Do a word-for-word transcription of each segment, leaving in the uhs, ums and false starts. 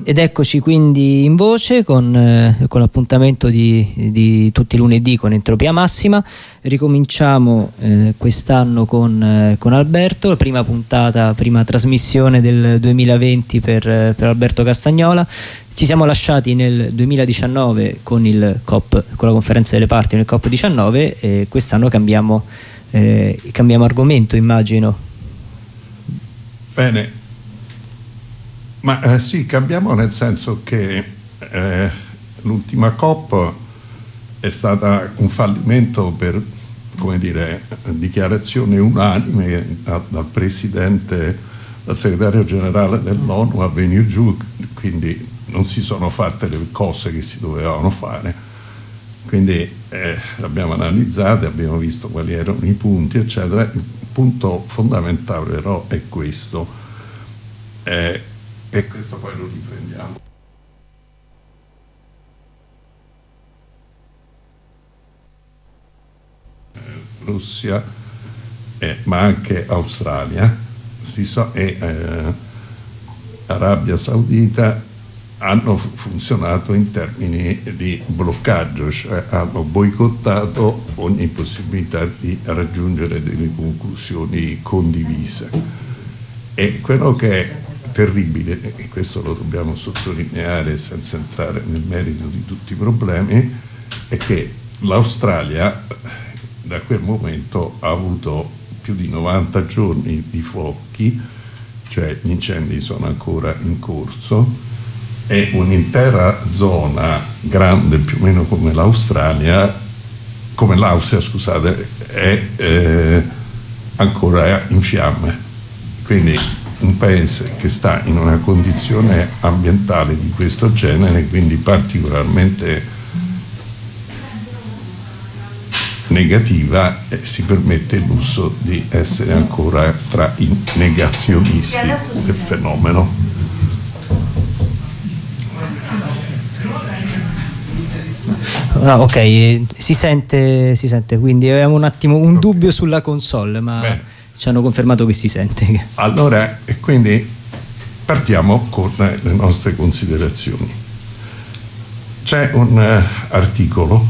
Ed eccoci quindi in voce con, eh, con l'appuntamento di, di tutti i lunedì con Entropia Massima. Ricominciamo eh, quest'anno con, eh, con Alberto, la prima puntata, prima trasmissione del duemilaventi per, per Alberto Castagnola. Ci siamo lasciati nel duemiladiciannove con il COP, con la conferenza delle parti nel COP diciannove, e quest'anno cambiamo, eh, cambiamo argomento, immagino. Bene. Ma eh, sì, cambiamo nel senso che eh, l'ultima COP è stata un fallimento per, come dire, dichiarazione unanime da, dal Presidente, dal Segretario Generale dell'ONU a venire giù, quindi non si sono fatte le cose che si dovevano fare. Quindi eh, l'abbiamo analizzata, abbiamo visto quali erano i punti, eccetera. Il punto fondamentale però è questo. Eh, E questo poi lo riprendiamo. Eh, Russia, eh, ma anche Australia si so, e eh, Arabia Saudita hanno funzionato in termini di bloccaggio, cioè hanno boicottato ogni possibilità di raggiungere delle conclusioni condivise. E quello che è terribile, e questo lo dobbiamo sottolineare senza entrare nel merito di tutti i problemi, è che l'Australia da quel momento ha avuto più di novanta giorni di fuochi, cioè gli incendi sono ancora in corso, e un'intera zona grande più o meno come l'Australia, come l'Austria, scusate, è eh, ancora in fiamme. Quindi un paese che sta in una condizione ambientale di questo genere, quindi particolarmente negativa, eh, si permette il lusso di essere ancora tra i negazionisti del fenomeno. Ah, ok, si sente, si sente, quindi avevamo un attimo un okay. dubbio sulla console, ma Bene. Ci hanno confermato che si sente. Allora, e quindi partiamo con le nostre considerazioni. C'è un uh, articolo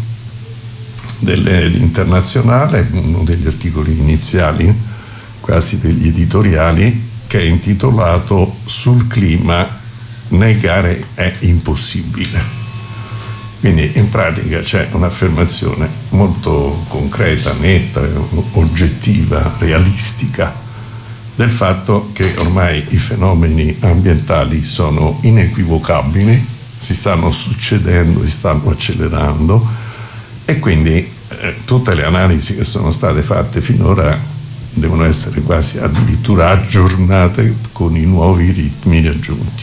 dell'Internazionale, uno degli articoli iniziali, quasi degli editoriali, che è intitolato "Sul clima negare è impossibile". Quindi in pratica c'è un'affermazione molto concreta, netta, oggettiva, realistica del fatto che ormai i fenomeni ambientali sono inequivocabili, si stanno succedendo, si stanno accelerando, e quindi eh, tutte le analisi che sono state fatte finora devono essere quasi addirittura aggiornate con i nuovi ritmi aggiunti.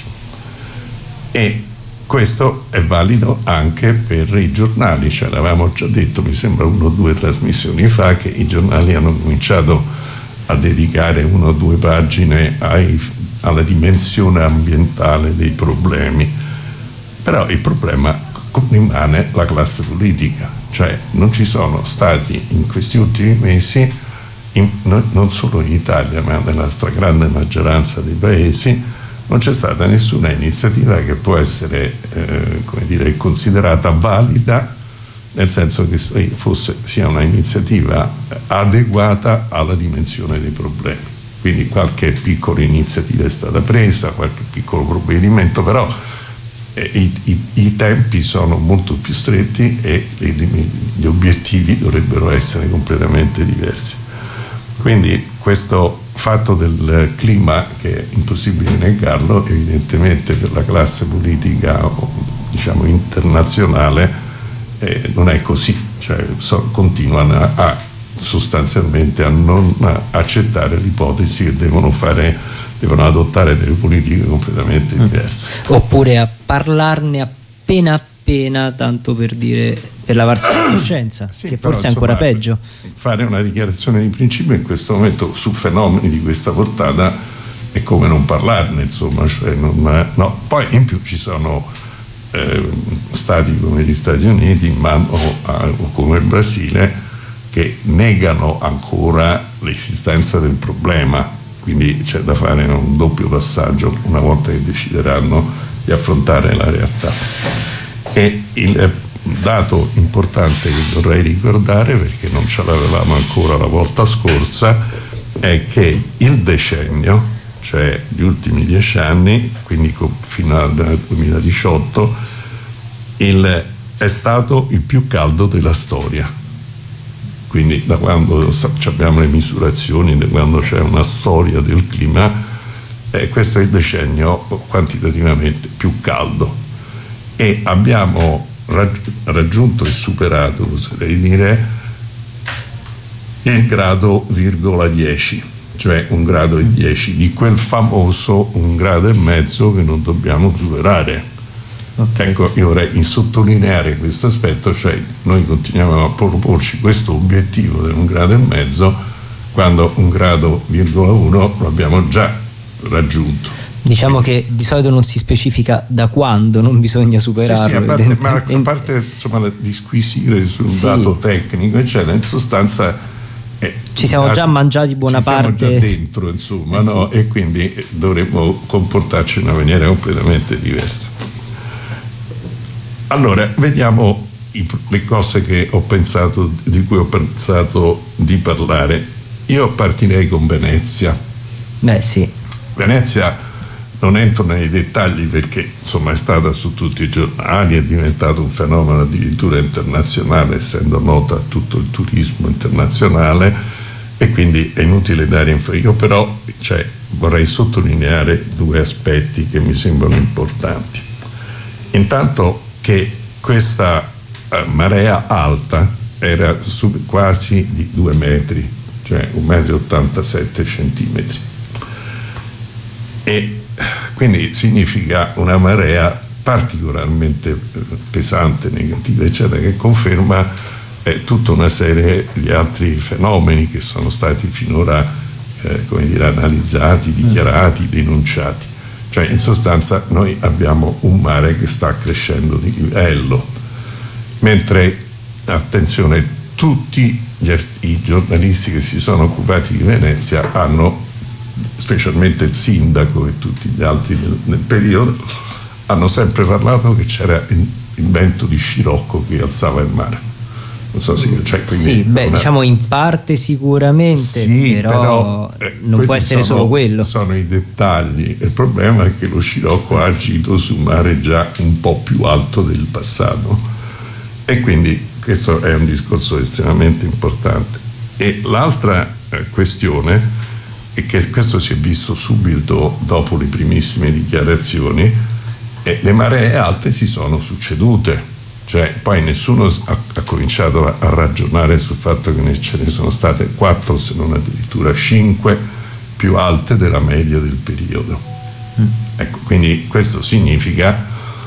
E questo è valido anche per i giornali, cioè l'avevamo già detto, mi sembra una o due trasmissioni fa, che i giornali hanno cominciato a dedicare una o due pagine ai, alla dimensione ambientale dei problemi. Però il problema rimane la classe politica, cioè non ci sono stati in questi ultimi mesi, in, non solo in Italia ma nella stragrande maggioranza dei paesi, non c'è stata nessuna iniziativa che può essere eh, come dire, considerata valida, nel senso che fosse, sia una iniziativa adeguata alla dimensione dei problemi. Quindi qualche piccola iniziativa è stata presa, qualche piccolo provvedimento, però eh, i, i, i tempi sono molto più stretti e gli obiettivi dovrebbero essere completamente diversi. Quindi questo fatto del clima, che è impossibile negarlo, evidentemente per la classe politica, diciamo, internazionale eh, non è così, cioè so, continuano a, a sostanzialmente a non accettare l'ipotesi che devono fare, devono adottare delle politiche completamente diverse. Oppure a parlarne appena appena, tanto per dire, per lavarsi la coscienza, sì, che forse però, è ancora insomma, peggio. Fare una dichiarazione di principio in questo momento su fenomeni di questa portata è come non parlarne, insomma, cioè non, no. Poi in più ci sono eh, stati come gli Stati Uniti, in mano a, o come il Brasile, che negano ancora l'esistenza del problema, quindi c'è da fare un doppio passaggio una volta che decideranno di affrontare la realtà. E il dato importante che vorrei ricordare, perché non ce l'avevamo ancora la volta scorsa, è che il decennio, cioè gli ultimi dieci anni, quindi fino al duemiladiciotto, il, è stato il più caldo della storia. Quindi da quando abbiamo le misurazioni, da quando c'è una storia del clima, eh, questo è il decennio quantitativamente più caldo. E abbiamo raggiunto e superato, oserei dire, il grado virgola dieci, cioè un grado e dieci di quel famoso un grado e mezzo che non dobbiamo superare. Okay. Ecco, io vorrei sottolineare questo aspetto, cioè noi continuiamo a proporci questo obiettivo di un grado e mezzo quando un grado virgola uno lo abbiamo già raggiunto. Diciamo che di solito non si specifica da quando non bisogna superarlo. Sì, sì, a parte, ma a parte insomma, la disquisire sul sì. dato tecnico, eccetera, in sostanza eh, ci siamo già mangiati buona ci parte. Siamo già dentro, insomma, eh, no? Sì. E quindi dovremmo comportarci in una maniera completamente diversa. Allora, vediamo i, le cose che ho pensato, di cui ho pensato di parlare. Io partirei con Venezia. Beh, sì. Venezia. Non entro nei dettagli perché insomma è stata su tutti i giornali, è diventato un fenomeno addirittura internazionale, essendo nota a tutto il turismo internazionale, e quindi è inutile dare info. Io però cioè, vorrei sottolineare due aspetti che mi sembrano importanti. Intanto che questa eh, marea alta era su, quasi di due metri, cioè un metro e ottantasette centimetri. E quindi significa una marea particolarmente pesante, negativa, eccetera, che conferma eh, tutta una serie di altri fenomeni che sono stati finora eh, come dire, analizzati, dichiarati, denunciati. Cioè, in sostanza, noi abbiamo un mare che sta crescendo di livello, mentre, attenzione, tutti gli, i giornalisti che si sono occupati di Venezia hanno, specialmente il sindaco e tutti gli altri nel, nel periodo, hanno sempre parlato che c'era il, il vento di scirocco che alzava il mare. Non so se cioè, sì, beh, una... diciamo in parte sicuramente, sì, però, però eh, non può essere sono, solo quello. Sono i dettagli. Il problema è che lo scirocco ha agito su un mare già un po' più alto del passato, e quindi questo è un discorso estremamente importante. E l'altra eh, questione è che questo si è visto subito dopo le primissime dichiarazioni, e le maree alte si sono succedute. Cioè, poi nessuno ha, ha cominciato a, a ragionare sul fatto che ne, ce ne sono state quattro, se non addirittura cinque, più alte della media del periodo. Mm. Ecco, quindi questo significa,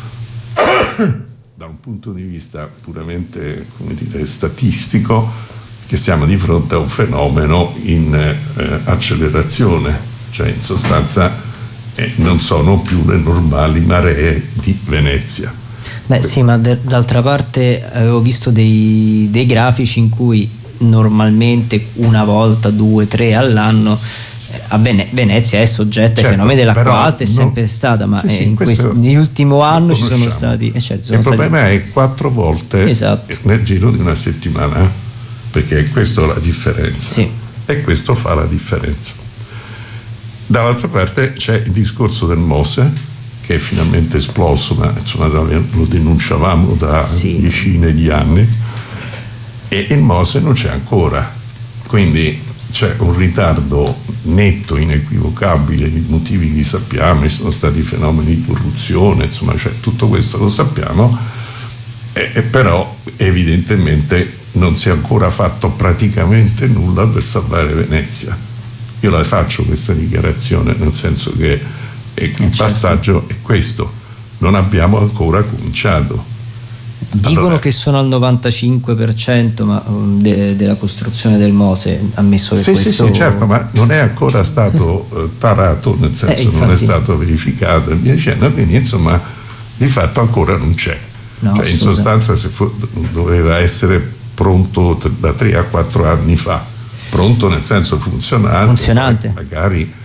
da un punto di vista puramente, come dire, statistico, che siamo di fronte a un fenomeno in eh, accelerazione, cioè in sostanza eh, non sono più le normali maree di Venezia. Beh sì, ma d- d'altra parte avevo visto dei, dei grafici in cui normalmente una volta, due, tre all'anno eh, a Vene- Venezia è soggetta ai certo, fenomeni dell'acqua alta, è non... sempre stata, ma sì, sì, in questo, nell'ultimo anno ci sono stati... Eh, certo, sono il stati... problema è quattro volte esatto. nel giro di una settimana, perché questa è la differenza, sì. E questo fa la differenza. Dall'altra parte c'è il discorso del Mose, che è finalmente esploso, ma insomma lo denunciavamo da sì. decine di anni, e il Mose non c'è ancora, quindi c'è un ritardo netto, inequivocabile, di motivi li sappiamo, ci sono stati fenomeni di corruzione, insomma, cioè, tutto questo lo sappiamo, e, e però evidentemente non si è ancora fatto praticamente nulla per salvare Venezia. Io la faccio questa dichiarazione, nel senso che il certo. passaggio è questo: non abbiamo ancora cominciato. Dicono allora, che sono al novantacinque per cento ma, de, della costruzione del Mose, ammesso che sì, questo... Sì, sì, certo, ma non è ancora stato eh, tarato, nel senso eh, infatti... non è stato verificato e via dicendo, quindi insomma di fatto ancora non c'è. No, cioè, in sostanza se fu, doveva essere pronto da tre a quattro anni fa, pronto nel senso funzionante, funzionante. magari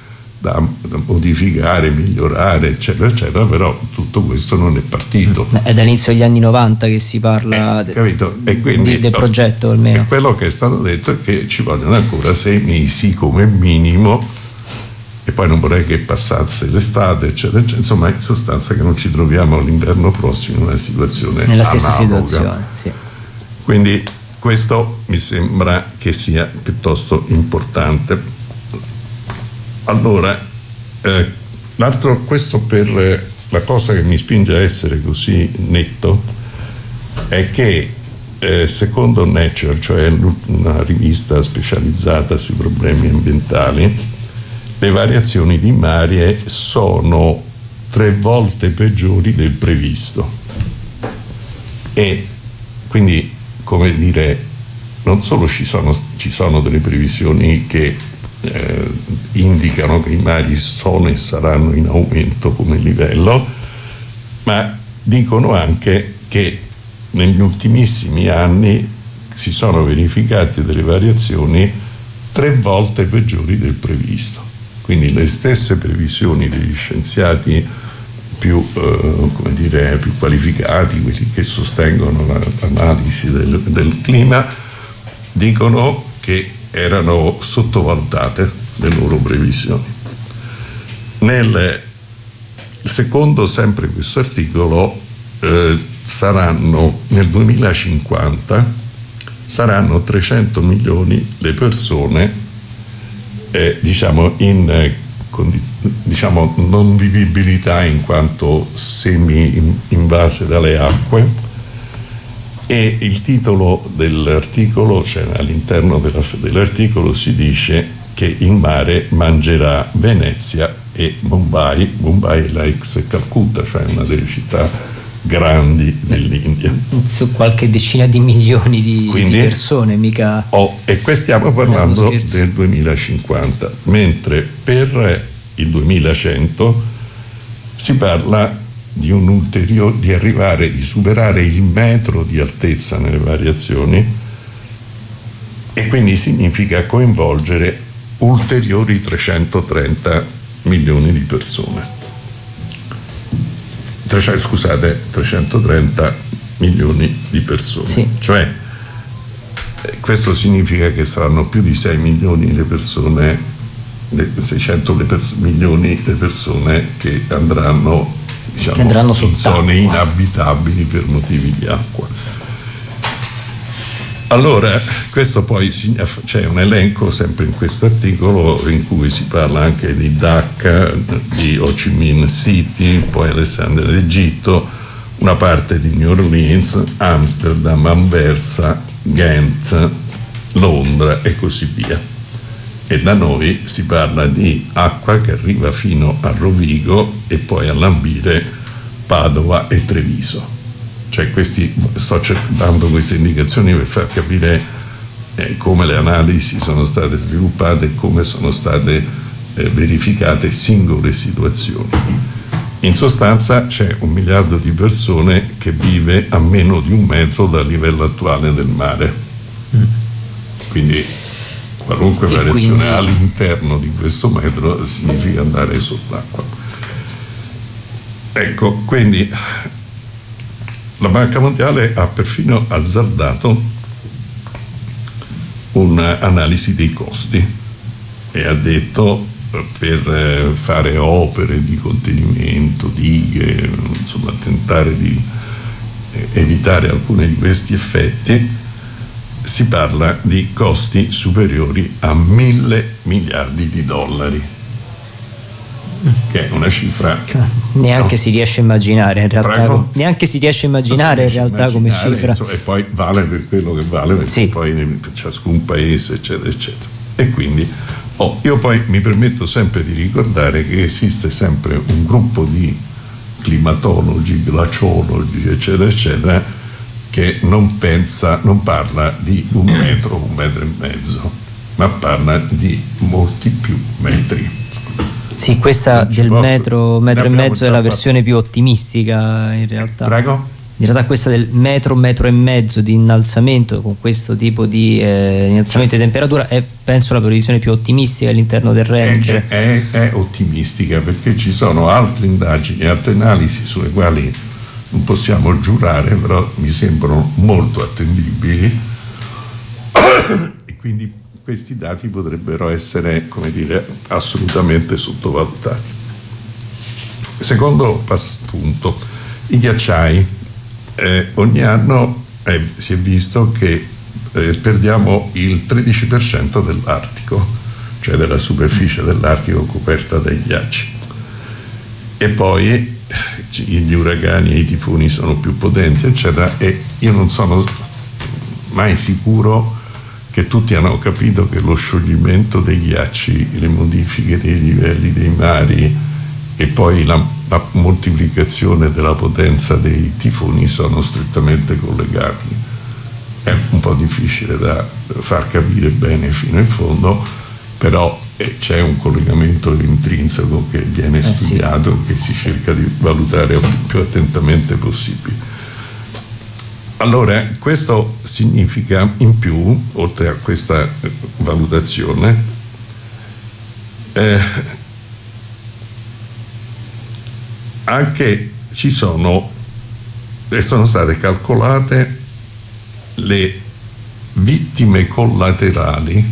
da, da modificare, migliorare, eccetera, eccetera, però tutto questo non è partito. È dall'inizio degli anni novanta che si parla eh, capito? E quindi, di, del progetto almeno. E quello che è stato detto è che ci vogliono ancora sei mesi come minimo, e poi non vorrei che passasse l'estate, eccetera, eccetera. Insomma, in sostanza che non ci troviamo all'inverno prossimo in una situazione nella stessa analoga. situazione, sì. Quindi questo mi sembra che sia piuttosto importante. Allora, eh, l'altro, questo per eh, la cosa che mi spinge a essere così netto è che eh, secondo Nature, cioè una rivista specializzata sui problemi ambientali, le variazioni di mare sono tre volte peggiori del previsto, e quindi, come dire, non solo ci sono, ci sono delle previsioni che eh, indicano che i mari sono e saranno in aumento come livello, ma dicono anche che negli ultimissimi anni si sono verificate delle variazioni tre volte peggiori del previsto. Quindi le stesse previsioni degli scienziati più, eh, come dire, più qualificati, quelli che sostengono l'analisi del, del clima, dicono che erano sottovalutate le loro previsioni. Nel secondo, sempre questo articolo, eh, saranno nel duemilacinquanta saranno trecento milioni le persone Eh, diciamo in eh, condi- diciamo non vivibilità in quanto semi in- invase dalle acque, e il titolo dell'articolo, cioè all'interno della, dell'articolo si dice che il mare mangerà Venezia e Mumbai. Mumbai è la ex Calcutta, cioè una delle città grandi dell'India, su qualche decina di milioni di, Quindi, di persone, mica. Oh, e qui stiamo parlando del duemilacinquanta, mentre per il duemilacento si parla di un ulteriore, di arrivare, di superare il metro di altezza nelle variazioni, e quindi significa coinvolgere ulteriori trecentotrenta milioni di persone. Scusate, trecentotrenta milioni di persone, sì. Cioè questo significa che saranno più di sei milioni le persone, seicento le pers- milioni le persone che andranno, diciamo, che andranno in zone inabitabili per motivi di acqua. Allora, questo poi c'è un elenco sempre in questo articolo in cui si parla anche di Dhaka, di Ho Chi Minh City, poi Alessandria d'Egitto, una parte di New Orleans, Amsterdam, Anversa, Ghent, Londra e così via. E da noi si parla di acqua che arriva fino a Rovigo e poi a lambire Padova e Treviso. Cioè questi, sto dando queste indicazioni per far capire eh, come le analisi sono state sviluppate e come sono state eh, verificate singole situazioni. In sostanza c'è un miliardo di persone che vive a meno di un metro dal livello attuale del mare. Quindi qualunque e variazione quindi... all'interno di questo metro significa andare sott'acqua. Ecco, quindi la Banca Mondiale ha perfino azzardato un'analisi dei costi e ha detto per fare opere di contenimento, dighe, insomma tentare di evitare alcuni di questi effetti, si parla di costi superiori a mille miliardi di dollari, che è una cifra neanche no. si riesce a immaginare in realtà. Prego? Neanche si riesce a immaginare in realtà come cifra, insomma, e poi vale per quello che vale, perché sì. poi per ciascun paese eccetera eccetera. E quindi oh, io poi mi permetto sempre di ricordare che esiste sempre un gruppo di climatologi, glaciologi eccetera eccetera che non pensa, non parla di un metro, un metro e mezzo, ma parla di molti più metri. Sì, questa del posso... metro, metro e mezzo è la versione più ottimistica in realtà. Prego? in realtà questa del metro, metro e mezzo di innalzamento con questo tipo di eh, innalzamento di temperatura è, penso, la previsione più ottimistica all'interno del range. È, è, è ottimistica, perché ci sono altre indagini, altre analisi sulle quali non possiamo giurare, però mi sembrano molto attendibili e quindi questi dati potrebbero essere, come dire, assolutamente sottovalutati. Secondo punto, i ghiacciai. Eh, ogni anno eh, si è visto che eh, perdiamo il tredici per cento dell'Artico, cioè della superficie dell'Artico coperta dai ghiacci. E poi eh, gli uragani e i tifoni sono più potenti, eccetera, e io non sono mai sicuro che tutti hanno capito che lo scioglimento dei ghiacci, le modifiche dei livelli dei mari e poi la, la moltiplicazione della potenza dei tifoni sono strettamente collegati. È un po' difficile da far capire bene fino in fondo, però eh, c'è un collegamento intrinseco che viene eh studiato sì. e che si cerca di valutare il più attentamente possibile. Allora, questo significa in più, oltre a questa valutazione, eh, anche ci sono e sono state calcolate le vittime collaterali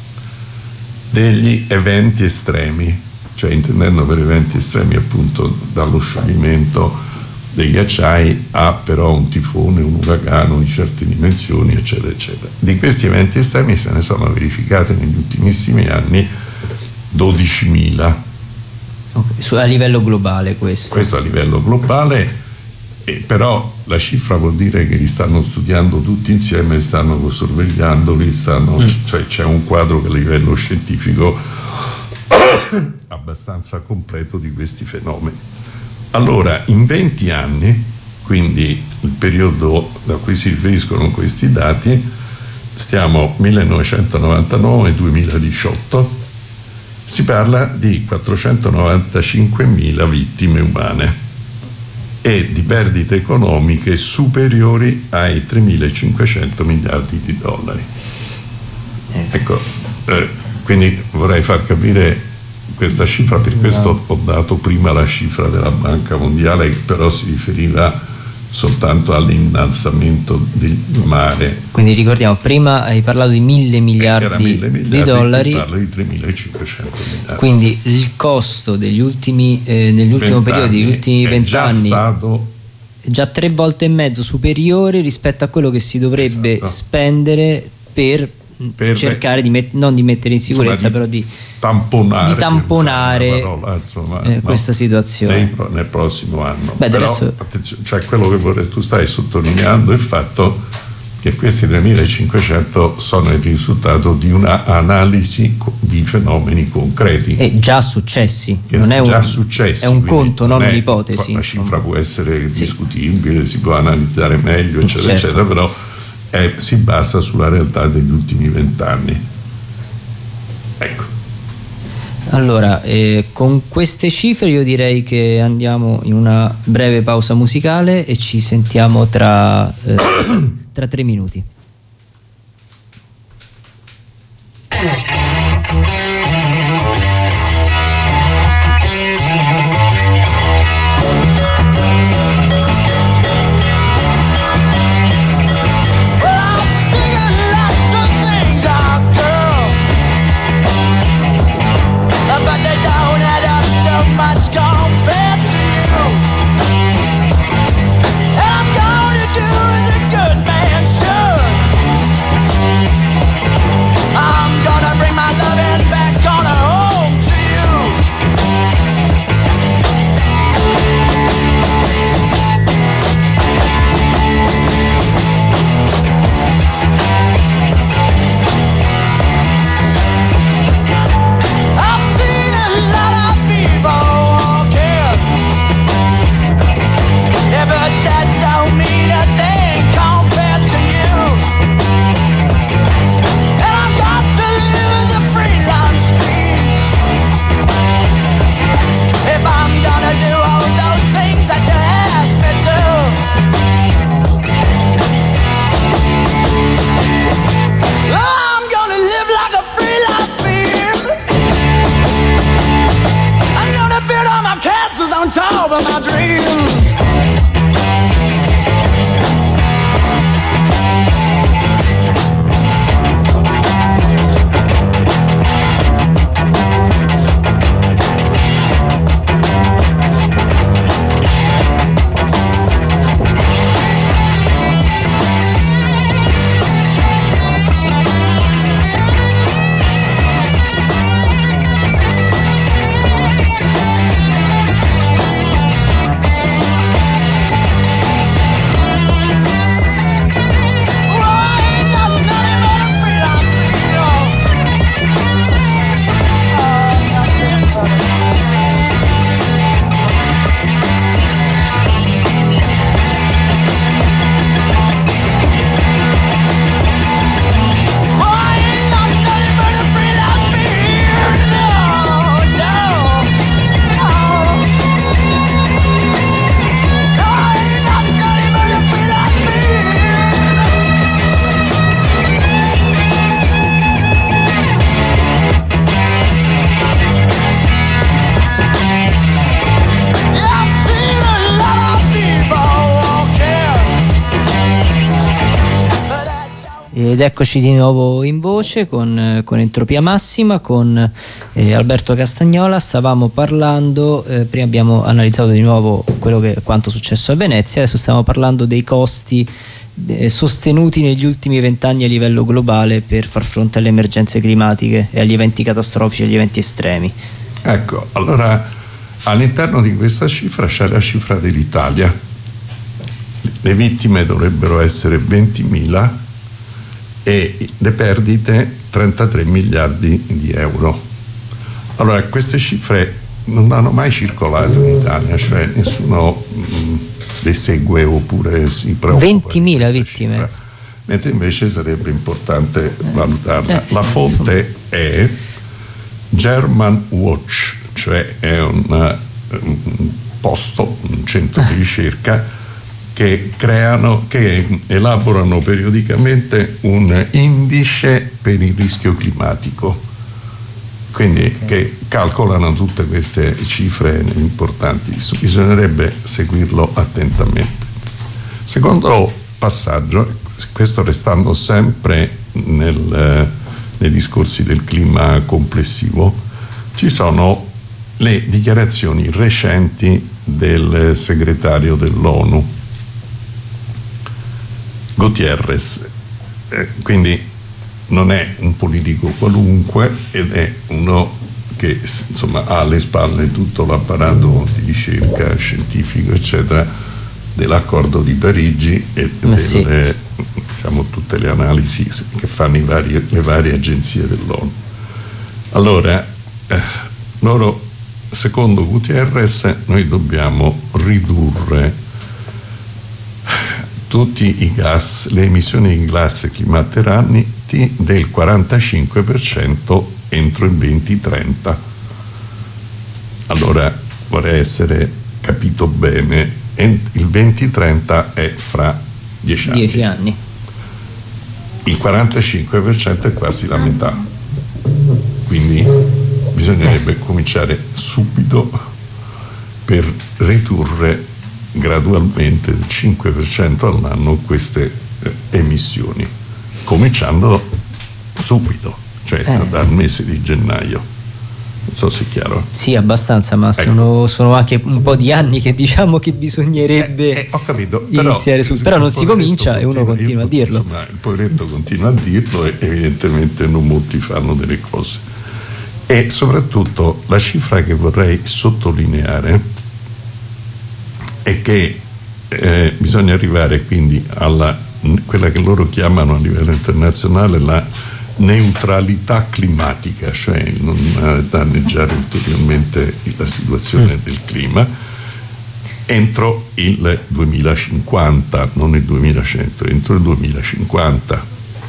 degli eventi estremi, cioè intendendo per eventi estremi appunto dallo scioglimento dei ghiacciai a però un tifone, un uragano di certe dimensioni, eccetera, eccetera. Di questi eventi estremi se ne sono verificate negli ultimissimi anni dodicimila. Okay. A livello globale questo? Questo a livello globale, e però la cifra vuol dire che li stanno studiando tutti insieme, stanno sorvegliandoli, stanno, mm. cioè c'è un quadro che a livello scientifico abbastanza completo di questi fenomeni. Allora, in venti anni, quindi il periodo da cui si riferiscono questi dati, stiamo millenovecentonovantanove duemiladiciotto, si parla di quattrocentonovantacinquemila vittime umane e di perdite economiche superiori ai tremilacinquecento miliardi di dollari. Ecco, eh, quindi vorrei far capire questa cifra, per questo ho dato prima la cifra della Banca Mondiale, che però si riferiva soltanto all'innalzamento del mare. Quindi ricordiamo, prima hai parlato di mille miliardi, mille miliardi di dollari, parlo di tremilacinquecento miliardi. Quindi il costo degli ultimi eh, nell'ultimo periodo, degli ultimi vent'anni, è stato già tre volte e mezzo superiore rispetto a quello che si dovrebbe esatto. spendere per, per cercare di met- non di mettere in sicurezza, insomma, però di tamponare, di tamponare parola, insomma, eh, questa no, situazione nel, nel prossimo anno. Beh, però adesso... attenzione, cioè quello che vorrei, tu stai sottolineando il fatto che questi tremilacinquecento sono il risultato di una analisi di fenomeni concreti e già successi, che non è già un, successi, è un conto, non è, un'ipotesi. La cifra può essere sì. discutibile, si può analizzare meglio, eccetera, certo. eccetera, però è, si basa sulla realtà degli ultimi vent'anni. Ecco. Allora, eh, con queste cifre io direi che andiamo in una breve pausa musicale e ci sentiamo tra, eh, tra tre minuti. I'm gonna bring of my dreams. Ed eccoci di nuovo in voce con, con Entropia Massima, con eh, Alberto Castagnola. Stavamo parlando, eh, prima abbiamo analizzato di nuovo quello che, quanto è successo a Venezia, adesso stiamo parlando dei costi eh, sostenuti negli ultimi vent'anni a livello globale per far fronte alle emergenze climatiche e agli eventi catastrofici e agli eventi estremi. Ecco, allora all'interno di questa cifra c'è la cifra dell'Italia. Le vittime dovrebbero essere ventimila e le perdite trentatré miliardi di euro. Allora, queste cifre non hanno mai circolato in Italia, cioè nessuno mh, le segue oppure si preoccupa. ventimila vittime. Cifra, mentre invece sarebbe importante valutarla. Eh, sì, La fonte sì. è German Watch, cioè è un, un posto, un centro di ricerca che creano, che elaborano periodicamente un indice per il rischio climatico, quindi okay. che calcolano tutte queste cifre importanti. Bisognerebbe seguirlo attentamente. Secondo passaggio, questo restando sempre nel, nei discorsi del clima complessivo, ci sono le dichiarazioni recenti del segretario dell'ONU Gutierrez, eh, quindi non è un politico qualunque ed è uno che insomma ha alle spalle tutto l'apparato di ricerca scientifico eccetera dell'accordo di Parigi e delle, sì. diciamo, tutte le analisi che fanno i vari, le varie agenzie dell'ONU. Allora eh, loro, secondo Gutierrez, noi dobbiamo ridurre tutti i gas, le emissioni di gas climalteranti del quarantacinque per cento entro il duemilatrenta. Allora vorrei essere capito bene, il duemilatrenta è fra dieci anni. dieci anni. Il quarantacinque per cento è quasi la metà, quindi bisognerebbe cominciare subito per ridurre gradualmente del cinque per cento all'anno queste eh, emissioni, cominciando subito, cioè eh. dal mese di gennaio. Non so se è chiaro. Sì, abbastanza, ma ecco. sono, sono anche un po' di anni che diciamo che bisognerebbe eh, eh, ho capito, iniziare però, su, però non si comincia e uno continua io, a dirlo. Insomma, il poveretto continua a dirlo e evidentemente non molti fanno delle cose. E soprattutto la cifra che vorrei sottolineare è che eh, bisogna arrivare quindi alla quella che loro chiamano a livello internazionale la neutralità climatica, cioè non eh, danneggiare ulteriormente la situazione del clima entro il duemilacinquanta, non il duemilacento, entro il duemilacinquanta.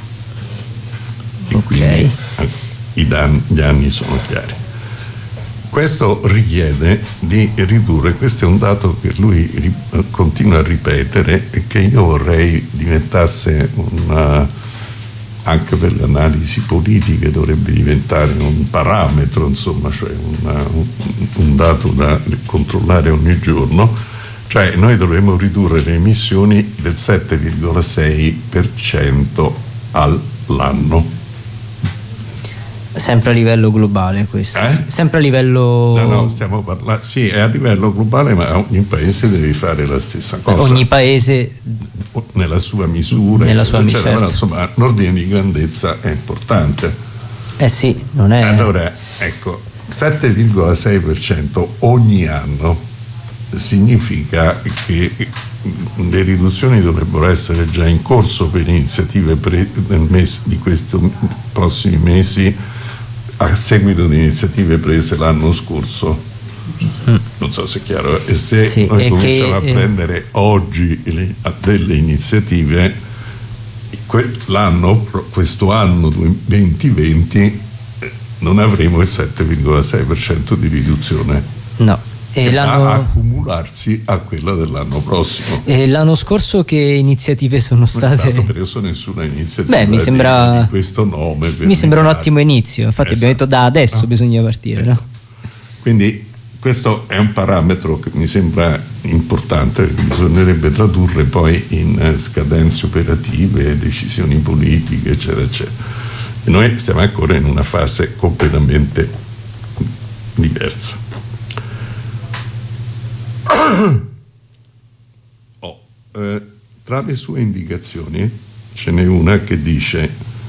E okay. quindi eh, i danni, gli anni sono chiari. Questo richiede di ridurre, questo è un dato che lui ri, continua a ripetere e che io vorrei diventasse una, anche per le analisi politiche dovrebbe diventare un parametro, insomma, cioè una, un, un dato da controllare ogni giorno, cioè noi dovremmo ridurre le emissioni del sette virgola sei per cento all'anno. Sempre a livello globale questo, eh? sempre a livello... No, no, stiamo parlando, sì, è a livello globale, ma ogni paese deve fare la stessa cosa. Ogni paese... Nella sua misura, nella eccetera, sua eccetera, certo. Però, insomma, l'ordine di grandezza è importante. Eh sì, non è... Allora, ecco, sette virgola sei per cento ogni anno significa che le riduzioni dovrebbero essere già in corso per iniziative pre- nel mese di questi prossimi mesi, a seguito di iniziative prese l'anno scorso. Mm. Non so se è chiaro, e se sì, noi cominciamo che, a prendere eh... oggi le, delle iniziative, que- l'anno, questo anno duemilaventi non avremo il sette virgola sei per cento di riduzione. No. E l'anno... a accumularsi a quella dell'anno prossimo. E l'anno scorso che iniziative sono state? Non è stato preso nessuna iniziativa. Beh, mi sembra di questo nome. Per mi sembra un ottimo inizio. Infatti, esatto. Abbiamo detto da adesso ah. bisogna partire. Esatto. No? Quindi questo è un parametro che mi sembra importante, che bisognerebbe tradurre poi in scadenze operative, decisioni politiche, eccetera, eccetera. E noi stiamo ancora in una fase completamente diversa. Oh, eh, tra le sue indicazioni ce n'è una che dice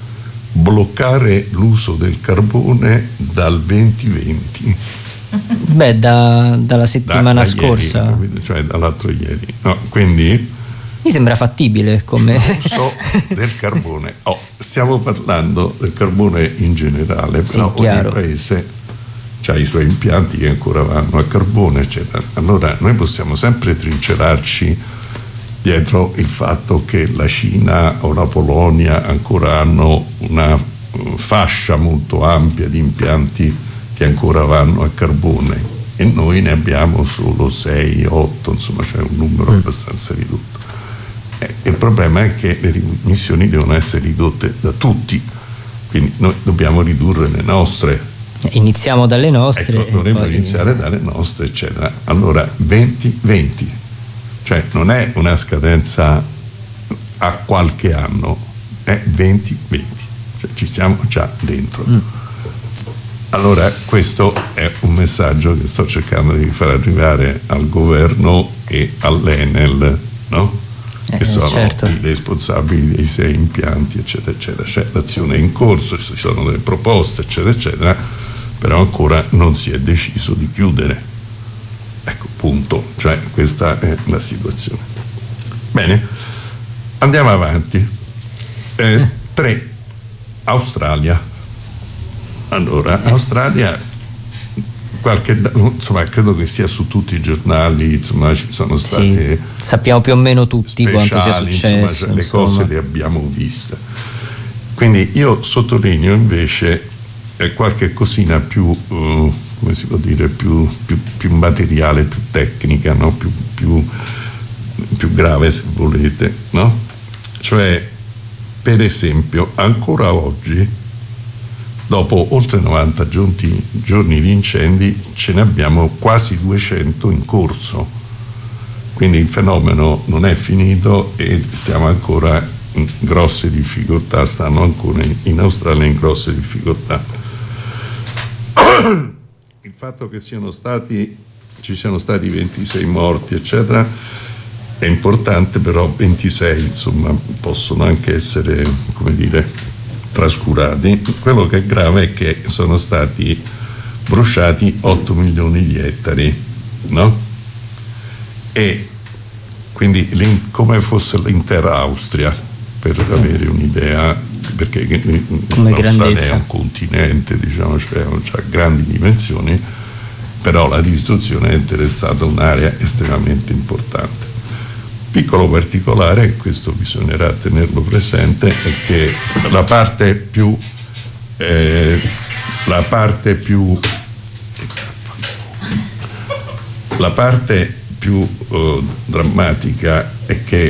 bloccare l'uso del carbone dal duemilaventi. Beh, da, dalla settimana da, da scorsa, ieri, cioè dall'altro ieri. No, quindi mi sembra fattibile come l'uso del carbone. Oh, stiamo parlando del carbone in generale, però sì, ogni paese ha i suoi impianti che ancora vanno a carbone, eccetera. Allora noi possiamo sempre trincerarci dietro il fatto che la Cina o la Polonia ancora hanno una fascia molto ampia di impianti che ancora vanno a carbone e noi ne abbiamo solo sei otto, insomma c'è un numero mm. abbastanza ridotto. E il problema è che le emissioni devono essere ridotte da tutti, quindi noi dobbiamo ridurre le nostre. Iniziamo dalle nostre. Ecco, dovremmo poi... iniziare dalle nostre, eccetera. Allora, venti venti, cioè non è una scadenza a qualche anno, è venti venti, cioè ci siamo già dentro. Mm. Allora, questo è un messaggio che sto cercando di far arrivare al governo e all'Enel, no? Che eh, sono certo. i responsabili dei sei impianti, eccetera, eccetera. C'è l'azione in corso, ci sono delle proposte, eccetera, eccetera. Però ancora non si è deciso di chiudere. Ecco, punto. Cioè, questa è la situazione. Bene, andiamo avanti. Eh, tre. Australia. Allora, Australia, qualche, insomma, credo che sia su tutti i giornali, insomma, ci sono state. Sì, sappiamo più o meno tutti speciali, quanto sia successo. Insomma, cioè, le insomma. cose le abbiamo viste. Quindi io sottolineo invece è qualche cosina più, uh, come si può dire, più, più, più materiale, più tecnica, no? più, più, più grave se volete, no? Cioè, per esempio, ancora oggi, dopo oltre novanta giorni, giorni di incendi, ce ne abbiamo quasi duecento in corso, quindi il fenomeno non è finito e stiamo ancora in grosse difficoltà, stanno ancora in, in Australia in grosse difficoltà. Il fatto che siano stati, ci siano stati ventisei morti, eccetera, è importante, però ventisei, insomma, possono anche essere, come dire, trascurati. Quello che è grave è che sono stati bruciati otto milioni di ettari, no? E quindi come fosse l'intera Austria, per avere un'idea, perché l'Australia è un continente, diciamo, cioè ha grandi dimensioni, però la distruzione è interessata a un'area estremamente importante. Piccolo particolare, e questo bisognerà tenerlo presente, è che la parte più eh, la parte più la parte più eh, drammatica è che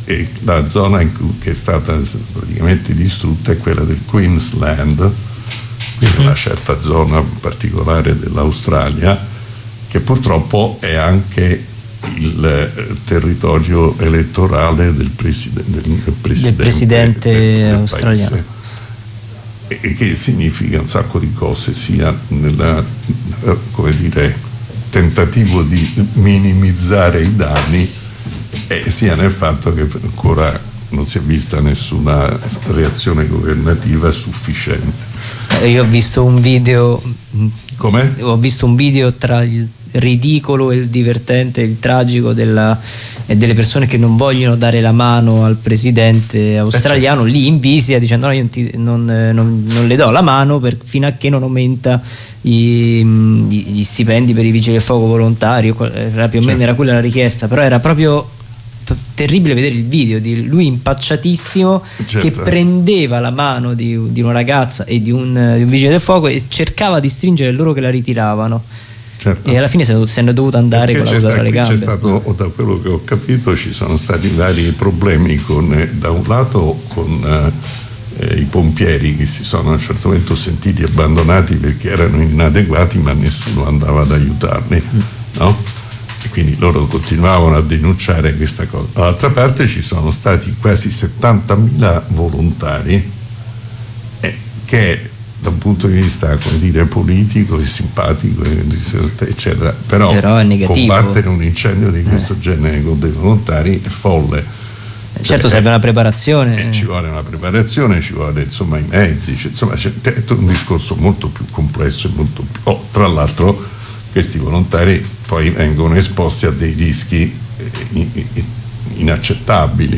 e la zona in cui, che è stata praticamente distrutta è quella del Queensland, quindi una certa zona particolare dell'Australia, che purtroppo è anche il territorio elettorale del, preside, del presidente, del presidente del, del australiano paese, e che significa un sacco di cose, sia nel, come dire, tentativo di minimizzare i danni, e sia nel fatto che ancora non si è vista nessuna reazione governativa sufficiente. Io ho visto un video Com'è? ho visto un video tra il ridicolo e il divertente, il tragico della, e delle persone che non vogliono dare la mano al presidente australiano, eh certo. lì in visita, dicendo no, io non, ti, non, non, non le do la mano per, fino a che non aumenta i, gli stipendi per i vigili del fuoco volontari. Era più o meno certo. era quella la richiesta, però era proprio terribile vedere il video di lui impacciatissimo certo. che prendeva la mano di, di una ragazza e di un, di un vigile del fuoco e cercava di stringere loro che la ritiravano. Certo. E alla fine se ne è dovuto andare perché con la coda tra le gambe. C'è stato, da quello che ho capito, ci sono stati vari problemi con, da un lato con eh, i pompieri che si sono a un certo momento sentiti abbandonati perché erano inadeguati, ma nessuno andava ad aiutarli, mm. no? E quindi loro continuavano a denunciare questa cosa. Dall'altra parte ci sono stati quasi settantamila volontari eh, che da un punto di vista, come dire, politico e simpatico eccetera, però, però combattere un incendio di questo eh. genere con dei volontari è folle. Certo, cioè, serve una preparazione, eh, ci vuole una preparazione, ci vuole insomma i mezzi, cioè, insomma c'è, è un discorso molto più complesso e molto più... Oh, tra l'altro questi volontari poi vengono esposti a dei rischi inaccettabili.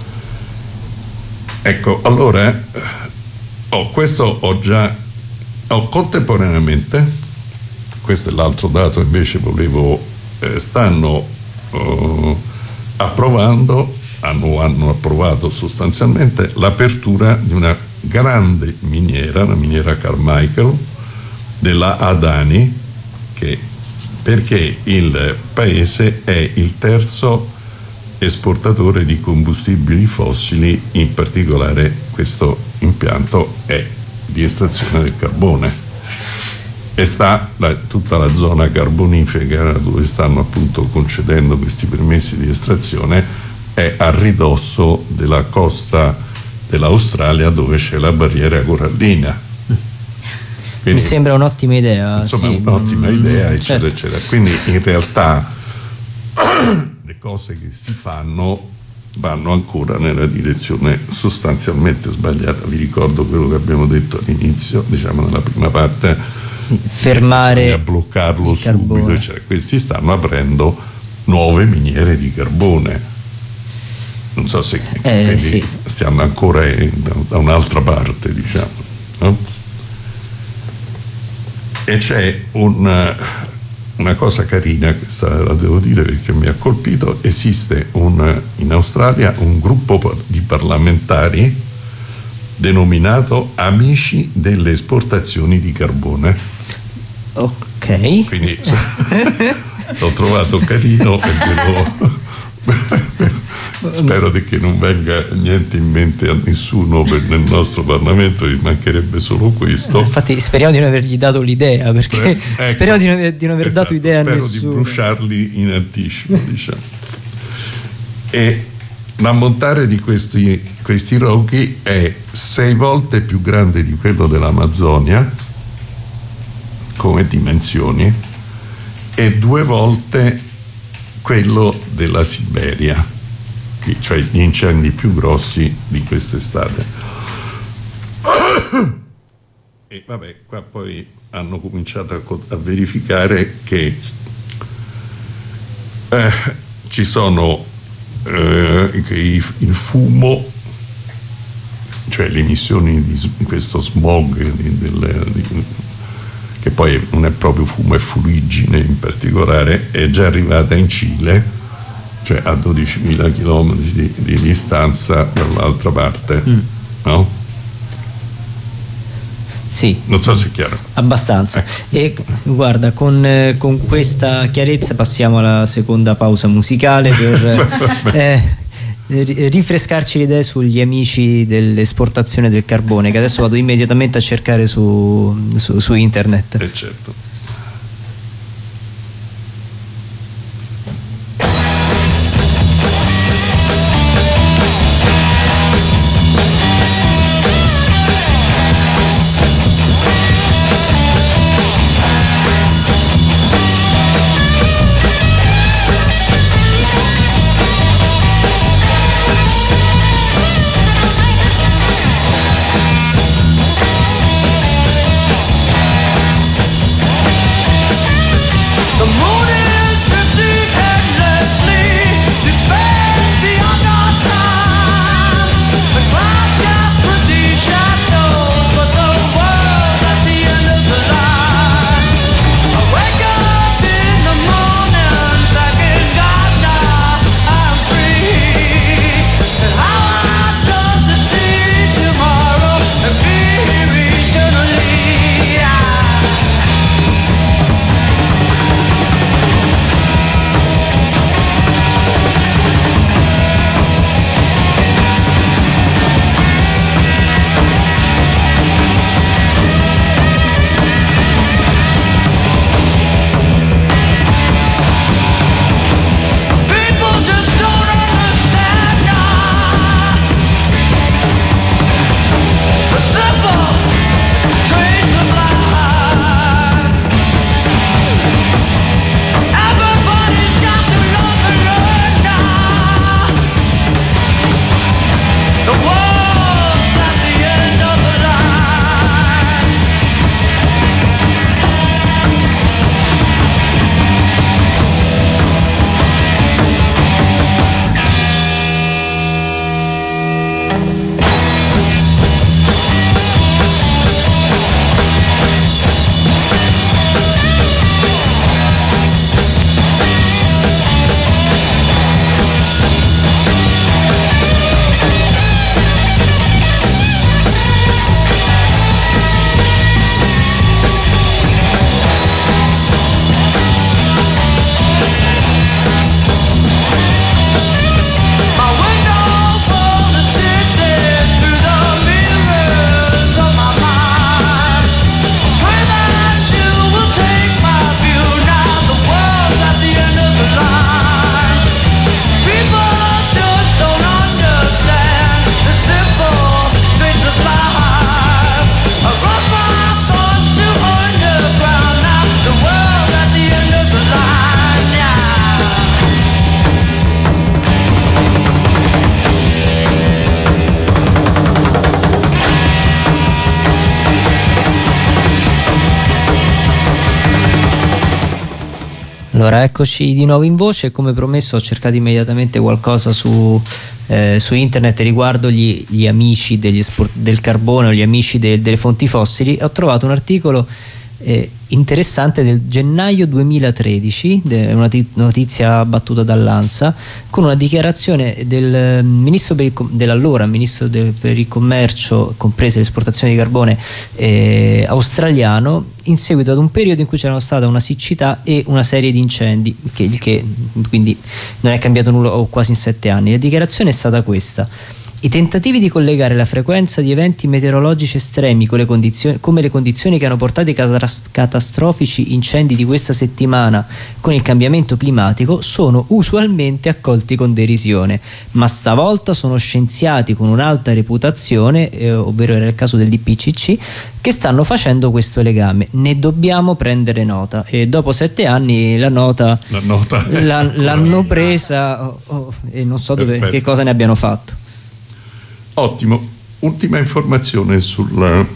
Ecco, allora Oh, questo ho già oh, contemporaneamente, questo è l'altro dato invece volevo eh, stanno oh, approvando hanno, hanno approvato sostanzialmente l'apertura di una grande miniera, una miniera Carmichael della Adani, che perché il paese è il terzo esportatore di combustibili fossili, in particolare questo impianto è di estrazione del carbone e sta la, tutta la zona carbonifera dove stanno appunto concedendo questi permessi di estrazione è a ridosso della costa dell'Australia dove c'è la barriera corallina. Quindi, mi sembra un'ottima idea, insomma sì. un'ottima idea eccetera certo. eccetera, quindi in realtà le cose che si fanno vanno ancora nella direzione sostanzialmente sbagliata. Vi ricordo quello che abbiamo detto all'inizio, diciamo nella prima parte, fermare a bloccarlo subito, cioè, questi stanno aprendo nuove miniere di carbone, non so se eh, sì. stiamo ancora in, da, da un'altra parte, diciamo, no? E c'è un una cosa carina, questa la devo dire perché mi ha colpito, esiste un, in Australia un gruppo di parlamentari denominato Amici delle esportazioni di carbone. Ok. Quindi l'ho trovato carino e devo... spero che non venga niente in mente a nessuno per, nel nostro Parlamento, gli mancherebbe solo questo. Infatti speriamo di non avergli dato l'idea, perché Beh, ecco, speriamo di non, di non aver esatto, dato idea a nessuno. Spero di bruciarli in anticipo, diciamo. E l'ammontare di questi, questi roghi è sei volte più grande di quello dell'Amazzonia come dimensioni e due volte quello della Siberia, cioè gli incendi più grossi di quest'estate. E vabbè, qua poi hanno cominciato a, a verificare che eh, ci sono eh, che il, il fumo, cioè le emissioni di questo smog di, del, di, che poi non è proprio fumo, è fuliggine in particolare, è già arrivata in Cile, cioè a dodicimila chilometri di, di distanza dall'altra parte, mm. no? Sì. Non so se è chiaro. Abbastanza. Ecco. E guarda, con, eh, con questa chiarezza passiamo alla seconda pausa musicale per, eh, rinfrescarci le idee sugli amici dell'esportazione del carbone, che adesso vado immediatamente a cercare su, su, su internet. Eh certo. Allora, eccoci di nuovo in voce. Come promesso ho cercato immediatamente qualcosa su, eh, su internet riguardo gli, gli amici degli esport- del carbone o gli amici de- delle fonti fossili. Ho trovato un articolo eh, interessante del gennaio duemilatredici, de- una t- notizia battuta dall'ANSA, con una dichiarazione del ministro per il com- dell'allora ministro del, per il commercio, comprese l'esportazione di carbone eh, australiano, in seguito ad un periodo in cui c'era stata una siccità e una serie di incendi, che, che quindi non è cambiato nulla o quasi in sette anni. La dichiarazione è stata questa: i tentativi di collegare la frequenza di eventi meteorologici estremi con le condizioni, come le condizioni che hanno portato i catastrofici incendi di questa settimana con il cambiamento climatico sono usualmente accolti con derisione, ma stavolta sono scienziati con un'alta reputazione, eh, ovvero era il caso del D P C C, che stanno facendo questo legame. Ne dobbiamo prendere nota. E dopo sette anni la nota, la nota la, l'hanno presa oh, oh, e non so dove, che cosa ne abbiano fatto. Ottimo. Ultima informazione sul,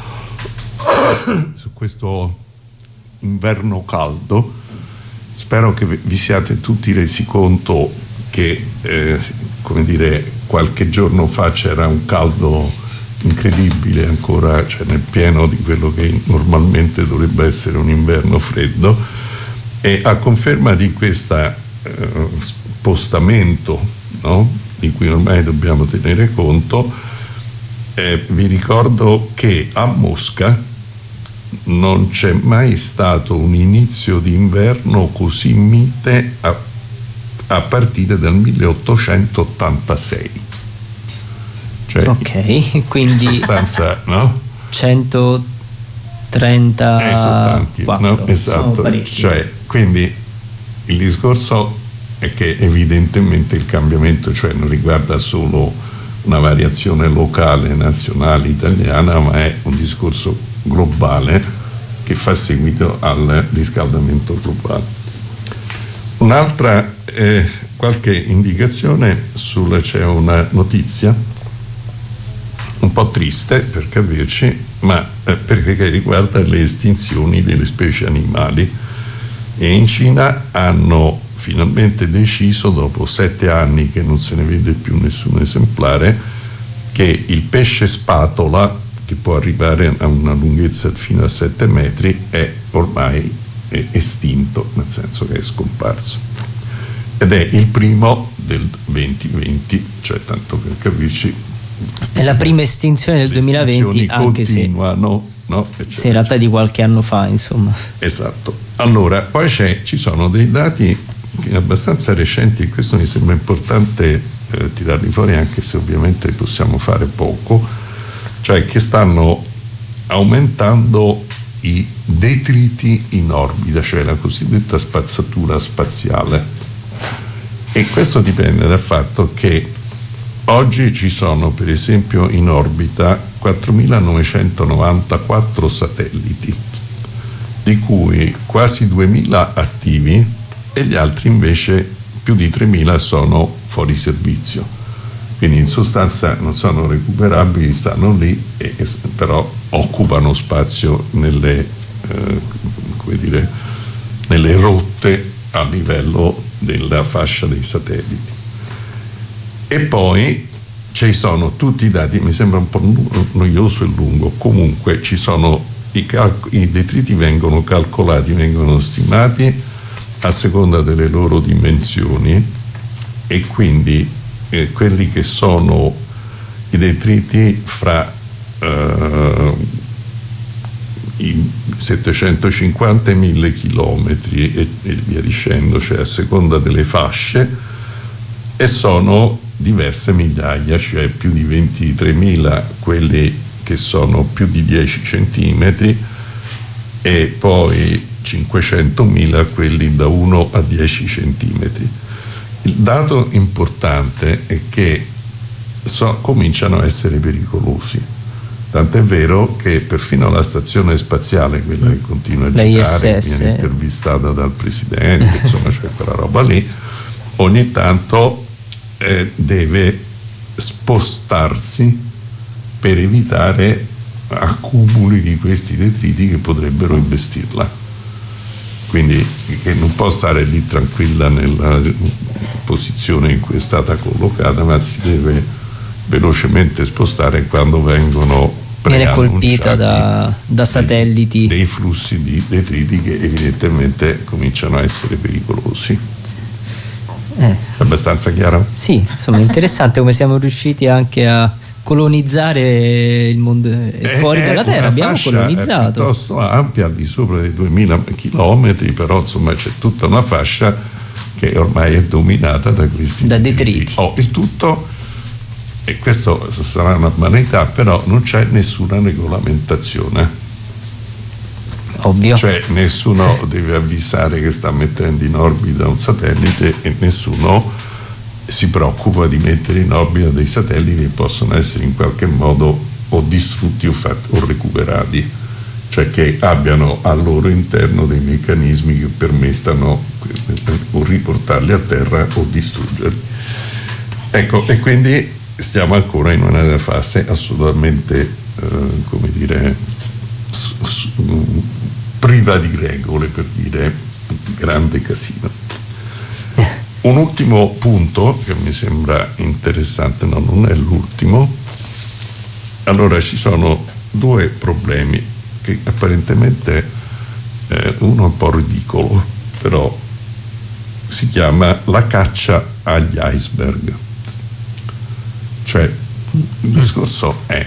su questo inverno caldo. Spero che vi siate tutti resi conto che eh, come dire, qualche giorno fa c'era un caldo incredibile ancora, cioè nel pieno di quello che normalmente dovrebbe essere un inverno freddo, e a conferma di questo eh, spostamento, no? di cui ormai dobbiamo tenere conto, eh, vi ricordo che a Mosca non c'è mai stato un inizio di inverno così mite a a partire dal milleottocentottantasei. Cioè, ok, quindi in sostanza, no? centotrenta Eh, sono tanti, no? Esatto. Cioè, quindi il discorso è che evidentemente il cambiamento, cioè, non riguarda solo una variazione locale, nazionale, italiana, ma è un discorso globale che fa seguito al riscaldamento globale. Un'altra eh, qualche indicazione sulla, c'è una notizia un po' triste per capirci, ma eh, perché riguarda le estinzioni delle specie animali, e in Cina hanno finalmente deciso, dopo sette anni che non se ne vede più nessun esemplare, che il pesce spatola, che può arrivare a una lunghezza fino a sette metri, è ormai è estinto, nel senso che è scomparso, ed è il primo del duemilaventi, cioè, tanto per capirci, è la prima estinzione del duemilaventi, anche se, no? se in realtà di qualche anno fa, insomma. Esatto. Allora, poi c'è, ci sono dei dati abbastanza recenti, e questo mi sembra importante eh, tirarli fuori, anche se ovviamente possiamo fare poco, cioè che stanno aumentando i detriti in orbita, cioè la cosiddetta spazzatura spaziale, e questo dipende dal fatto che oggi ci sono, per esempio, in orbita quattromilanovecentonovantaquattro satelliti, di cui quasi duemila attivi e gli altri invece più di tremila sono fuori servizio. Quindi in sostanza non sono recuperabili, stanno lì, e, e, però occupano spazio nelle, eh, come dire, nelle rotte a livello della fascia dei satelliti. E poi ci sono tutti i dati, mi sembra un po' noioso e lungo, comunque ci sono i, calc- i detriti vengono calcolati, vengono stimati a seconda delle loro dimensioni, e quindi eh, quelli che sono i detriti fra eh, i settecentocinquanta e mille chilometri e, e via dicendo, cioè a seconda delle fasce, e sono diverse migliaia, cioè più di ventitremila quelli che sono più di dieci centimetri, e poi cinquecentomila quelli da uno a dieci centimetri. Il dato importante è che so, cominciano a essere pericolosi, tant'è vero che perfino la stazione spaziale, quella che continua a girare, viene intervistata dal presidente, insomma, c'è quella roba lì, ogni tanto eh, deve spostarsi per evitare accumuli di questi detriti che potrebbero investirla. Quindi che non può stare lì tranquilla nella posizione in cui è stata collocata, ma si deve velocemente spostare quando vengono viene colpita da, da satelliti, dei, dei flussi di detriti che evidentemente cominciano a essere pericolosi. Eh. È abbastanza chiaro? Sì, insomma, interessante come siamo riusciti anche a colonizzare il mondo è, fuori è dalla Terra. Abbiamo colonizzato. È piuttosto ampia, al di sopra dei duemila chilometri, però insomma c'è tutta una fascia che ormai è dominata da questi da detriti. Oh, il tutto, e questo sarà una banalità, però non c'è nessuna regolamentazione. Ovvio. Cioè nessuno deve avvisare che sta mettendo in orbita un satellite, e nessuno si preoccupa di mettere in orbita dei satelliti che possono essere in qualche modo o distrutti o, fatti, o recuperati, cioè che abbiano al loro interno dei meccanismi che permettano o riportarli a terra o distruggerli. Ecco, e quindi stiamo ancora in una fase assolutamente eh, come dire s- s- priva di regole, per dire grande casino. Un ultimo punto che mi sembra interessante, no, non è l'ultimo. Allora, ci sono due problemi che apparentemente eh, uno è un po' ridicolo, però si chiama la caccia agli iceberg. Cioè, il discorso è: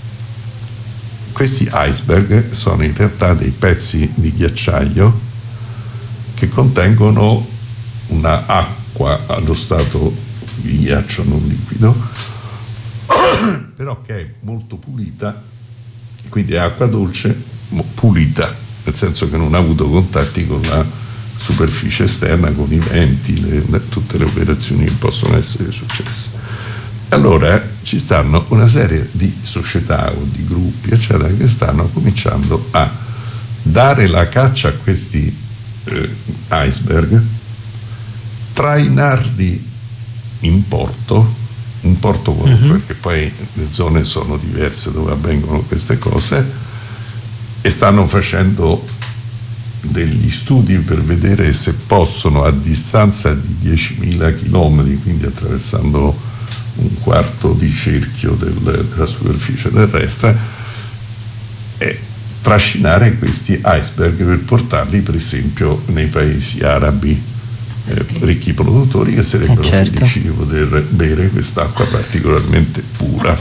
questi iceberg sono in realtà dei pezzi di ghiacciaio che contengono una acqua acqua allo stato di ghiaccio non liquido, però che è molto pulita, quindi è acqua dolce pulita, nel senso che non ha avuto contatti con la superficie esterna, con i venti, le, tutte le operazioni che possono essere successe. Allora ci stanno una serie di società o di gruppi eccetera che stanno cominciando a dare la caccia a questi eh, iceberg, trainarli in porto, un porto qualunque, mm-hmm. perché poi le zone sono diverse dove avvengono queste cose, e stanno facendo degli studi per vedere se possono, a distanza di diecimila chilometri, quindi attraversando un quarto di cerchio del, della superficie terrestre, e trascinare questi iceberg per portarli per esempio nei paesi arabi eh, ricchi produttori, che sarebbero eh certo. felici di poter bere quest'acqua particolarmente pura.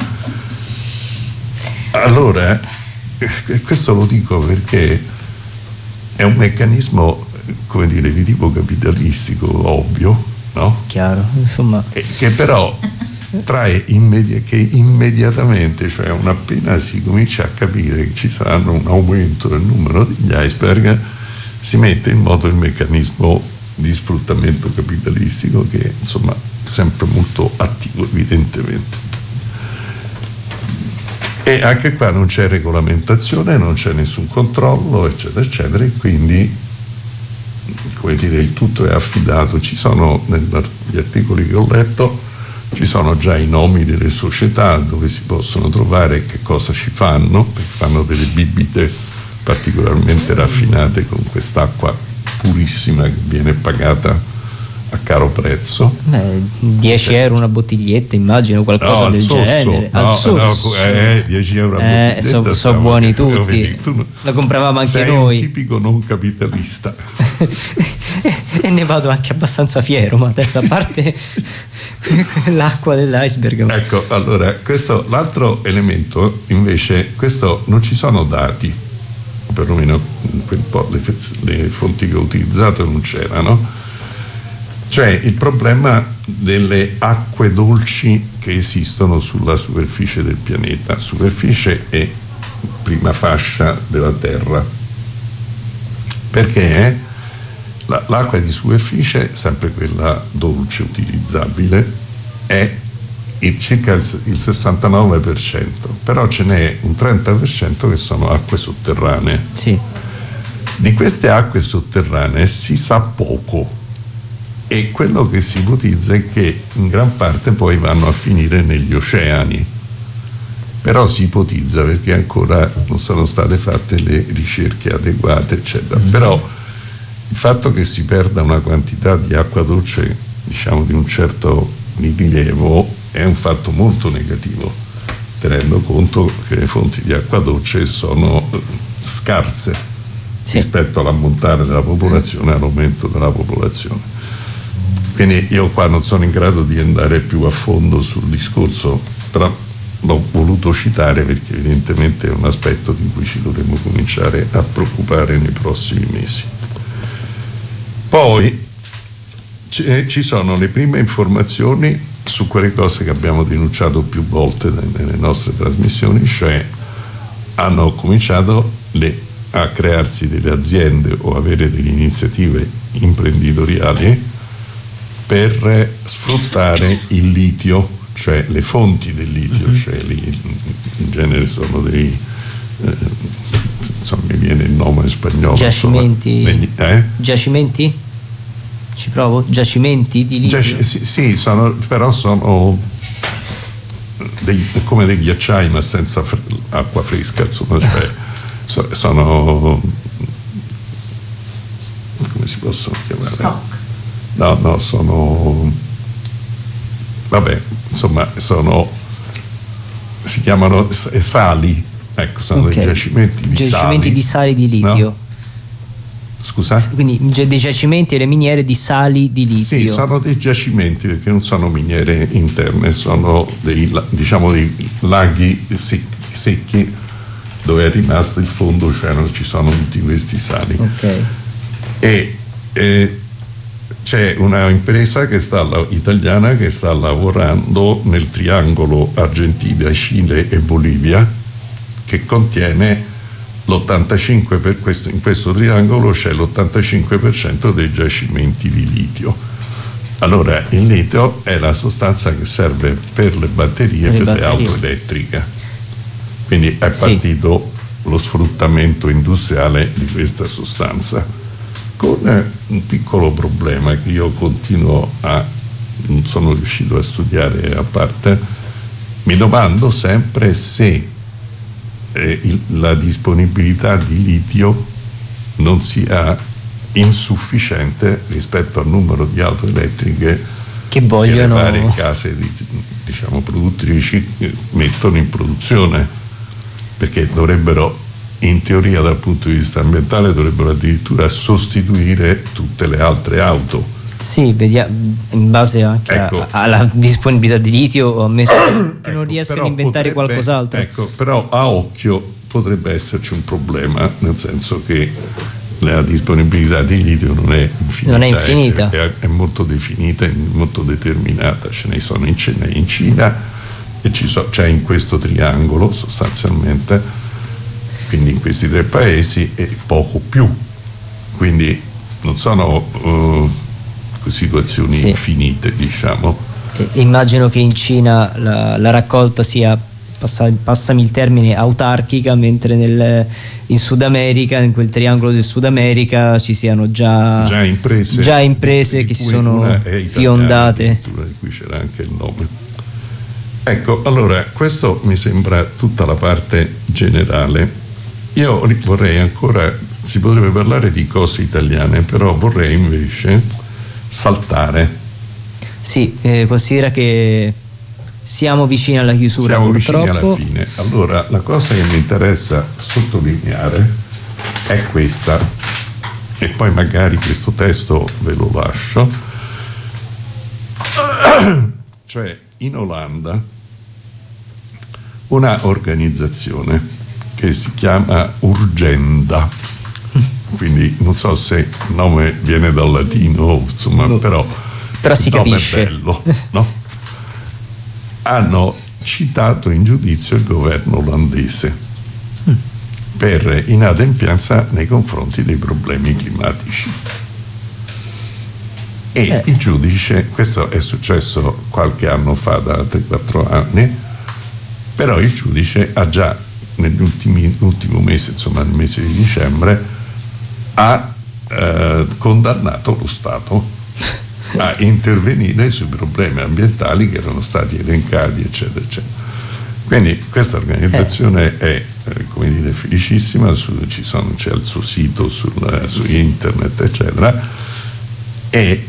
Allora, eh, questo lo dico perché è un meccanismo, come dire, di tipo capitalistico ovvio, no? Chiaro, insomma. E che però trae immedi- che immediatamente, cioè non appena si comincia a capire che ci saranno un aumento del numero degli iceberg, si mette in moto il meccanismo di sfruttamento capitalistico, che insomma è sempre molto attivo evidentemente. E anche qua non c'è regolamentazione, non c'è nessun controllo, eccetera eccetera, e quindi, come dire, il tutto è affidato. Ci sono, negli articoli che ho letto, ci sono già i nomi delle società dove si possono trovare, che cosa ci fanno, perché fanno delle bibite particolarmente raffinate con quest'acqua purissima che viene pagata a caro prezzo. Beh, dieci euro una bottiglietta, immagino, qualcosa no, del sorso, genere. no, al sorso. No, eh, dieci euro una eh, bottiglietta. So, so buoni tutti. Vedi, tu la compravamo anche sei noi. Un tipico non capitalista. E ne vado anche abbastanza fiero, ma adesso, a parte l'acqua dell'iceberg. Ecco, allora, questo, l'altro elemento invece, questo non ci sono dati, perlomeno quel po' le, le fonti che ho utilizzato non c'erano. C'è il problema delle acque dolci che esistono sulla superficie del pianeta. Superficie e prima fascia della Terra, perché la, l'acqua di superficie, sempre quella dolce utilizzabile, è il, circa il, il sessantanove per cento, però ce n'è un trenta per cento che sono acque sotterranee. Sì. Di queste acque sotterranee si sa poco, e quello che si ipotizza è che in gran parte poi vanno a finire negli oceani, però si ipotizza perché ancora non sono state fatte le ricerche adeguate eccetera. Mm-hmm. Però il fatto che si perda una quantità di acqua dolce, diciamo di un certo rilievo, è un fatto molto negativo, tenendo conto che le fonti di acqua dolce sono scarse, sì, rispetto all'ammontare della popolazione e all'aumento della popolazione. Quindi io qua non sono in grado di andare più a fondo sul discorso, però l'ho voluto citare perché evidentemente è un aspetto di cui ci dovremmo cominciare a preoccupare nei prossimi mesi. Poi ci sono le prime informazioni su quelle cose che abbiamo denunciato più volte nelle nostre trasmissioni, cioè hanno cominciato le, a crearsi delle aziende o avere delle iniziative imprenditoriali per sfruttare il litio, cioè le fonti del litio, mm-hmm. cioè li, in genere sono dei, eh, insomma mi viene il nome in spagnolo. Giacimenti? Insomma, eh? Giacimenti? Ci provo? Giacimenti di litio? Giac- sì, sì sono, però sono dei, come dei ghiacciai ma senza fre- acqua fresca, insomma, cioè so, sono, come si possono chiamare? Stock. No, no, sono, vabbè, insomma, sono, si chiamano sali, ecco, sono okay. dei giacimenti di giacimenti sali. di sali di litio. No? Scusa? Quindi dei giacimenti e le miniere di sali di litio. Sì, sono dei giacimenti perché non sono miniere interne, sono dei, diciamo, dei laghi secchi dove è rimasto il fondo oceano, ci sono tutti questi sali. Okay. E, e c'è una impresa che sta, italiana che sta lavorando nel triangolo Argentina, Cile e Bolivia, che contiene l'ottantacinque per questo, in questo triangolo c'è l'ottantacinque per cento dei giacimenti di litio. Allora, il litio è la sostanza che serve per le batterie, per, per le auto elettriche. Quindi è partito sì. lo sfruttamento industriale di questa sostanza, con un piccolo problema che io continuo a, non sono riuscito a studiare a parte. Mi domando sempre se eh, il, la disponibilità di litio non sia insufficiente rispetto al numero di auto elettriche che vogliono, che le varie case di, diciamo, produttrici mettono in produzione, perché dovrebbero, in teoria dal punto di vista ambientale, dovrebbero addirittura sostituire tutte le altre auto. Sì, vediamo, in base anche ecco. a, alla disponibilità di litio, ho ammesso che non ecco, riescono a inventare potrebbe, qualcos'altro. Ecco, però a occhio potrebbe esserci un problema, nel senso che la disponibilità di litio non è infinita, non è, infinita. È, è molto definita, è molto determinata. Ce ne sono in Cina, in Cina e ci so, c'è in questo triangolo sostanzialmente, quindi in questi tre paesi, e poco più, quindi non sono uh, situazioni sì. infinite, diciamo. E, immagino che in Cina la, la raccolta sia, passa, passami il termine, autarchica, mentre nel, in Sud America, in quel triangolo del Sud America, ci siano già, già imprese, già imprese che si sono fiondate, di cui c'era anche il nome. Ecco, allora, questo mi sembra tutta la parte generale. Io vorrei ancora, si potrebbe parlare di cose italiane, però vorrei invece saltare. Sì, eh, considera che siamo vicini alla chiusura, siamo purtroppo. vicini alla fine. Allora, la cosa che mi interessa sottolineare è questa, e poi magari questo testo ve lo lascio. Cioè, in Olanda una organizzazione che si chiama Urgenda, quindi non so se il nome viene dal latino, insomma, no. però, però si il nome capisce. è bello, no? Hanno citato in giudizio il governo olandese mm. per inadempienza nei confronti dei problemi climatici. E eh. il giudice, questo è successo qualche anno fa, da tre quattro anni, però il giudice ha già nell'ultimo mese, insomma nel mese di dicembre, ha eh, condannato lo Stato a intervenire sui problemi ambientali che erano stati elencati, eccetera, eccetera. Quindi questa organizzazione eh. è, eh, come dire, felicissima, su, ci sono, c'è il suo sito sul, su sì. internet, eccetera, e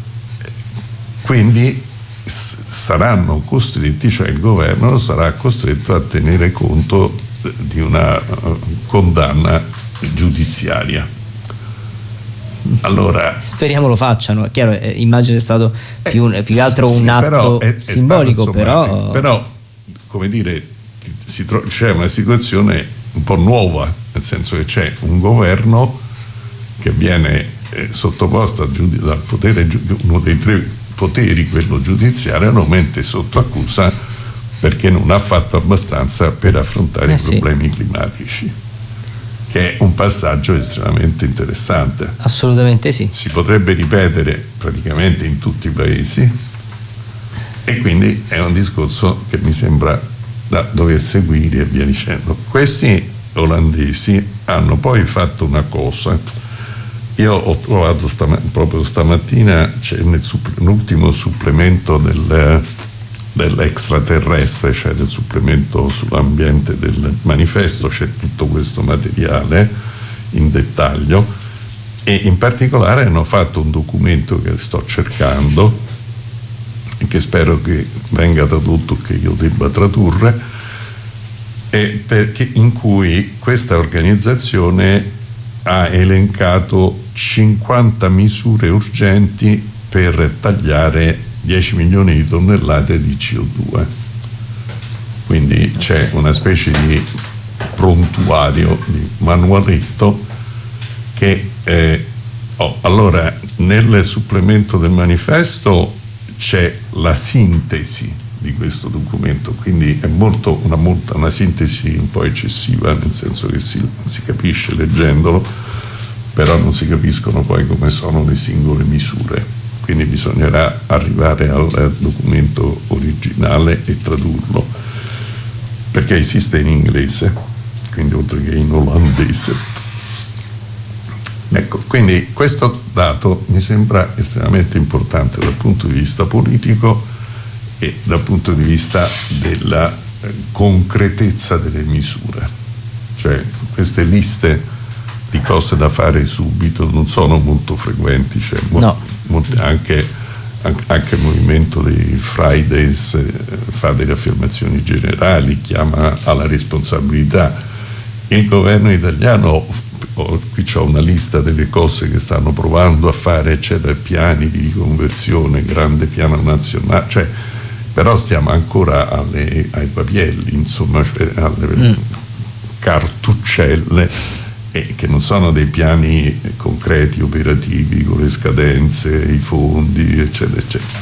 quindi saranno costretti, cioè il governo sarà costretto a tenere conto di una condanna giudiziaria. Allora, speriamo lo facciano. È chiaro, eh, immagino è stato più, eh, più che altro sì, un atto è, è simbolico, stato, insomma, però però come dire, si tro- c'è una situazione un po' nuova, nel senso che c'è un governo che viene eh, sottoposto al giudice, dal potere, uno dei tre poteri, quello giudiziario, nuovamente sotto accusa perché non ha fatto abbastanza per affrontare eh i sì. problemi climatici, che è un passaggio estremamente interessante. Assolutamente sì. Si potrebbe ripetere praticamente in tutti i paesi, e quindi è un discorso che mi sembra da dover seguire e via dicendo. Questi olandesi hanno poi fatto una cosa. Io ho trovato stama- proprio stamattina, c'è nel supp- l'ultimo supplemento del, dell'extraterrestre, cioè del supplemento sull'ambiente del manifesto, c'è tutto questo materiale in dettaglio, e in particolare hanno fatto un documento che sto cercando e che spero che venga tradotto, che io debba tradurre, e perché, in cui questa organizzazione ha elencato cinquanta misure urgenti per tagliare dieci milioni di tonnellate di C O due. Quindi c'è una specie di prontuario, di manualetto che eh, Oh, allora, nel supplemento del manifesto c'è la sintesi di questo documento, quindi è molto, una, molta, una sintesi un po' eccessiva, nel senso che si, si capisce leggendolo, però non si capiscono poi come sono le singole misure, quindi bisognerà arrivare al documento originale e tradurlo, perché esiste in inglese, quindi oltre che in olandese. Ecco, quindi questo dato mi sembra estremamente importante dal punto di vista politico e dal punto di vista della eh, concretezza delle misure. Cioè, queste liste di cose da fare subito non sono molto frequenti, cioè, no. molti, anche, anche il movimento dei Fridays eh, fa delle affermazioni generali, chiama alla responsabilità. Il governo italiano, qui c'ho una lista delle cose che stanno provando a fare, eccetera, piani di riconversione, grande piano nazionale, cioè, però stiamo ancora alle, ai papielli, insomma, cioè alle mm. cartuccelle, e che non sono dei piani concreti, operativi, con le scadenze, i fondi, eccetera, eccetera.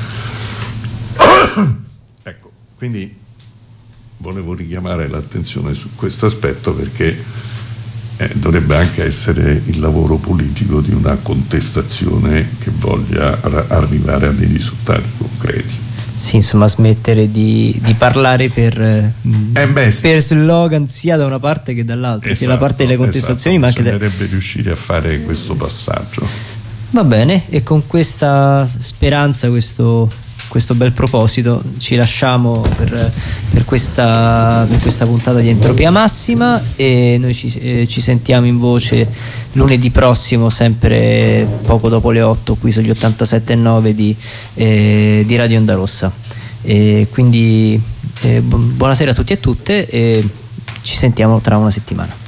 Ecco, quindi volevo richiamare l'attenzione su questo aspetto, perché Eh, dovrebbe anche essere il lavoro politico di una contestazione che voglia ra- arrivare a dei risultati concreti. Sì, insomma, smettere di, di parlare per, eh beh, sì. per slogan sia da una parte che dall'altra, esatto, sia da parte delle contestazioni, esatto, ma anche bisognerebbe de... riuscire a fare questo passaggio. Va bene, e con questa speranza, questo questo bel proposito ci lasciamo per, per, questa, per questa puntata di Entropia Massima, e noi ci, eh, ci sentiamo in voce lunedì prossimo, sempre poco dopo le otto, qui sugli ottantasette e nove di, eh, di Radio Onda Rossa. E quindi eh, buonasera a tutti e a tutte, e ci sentiamo tra una settimana.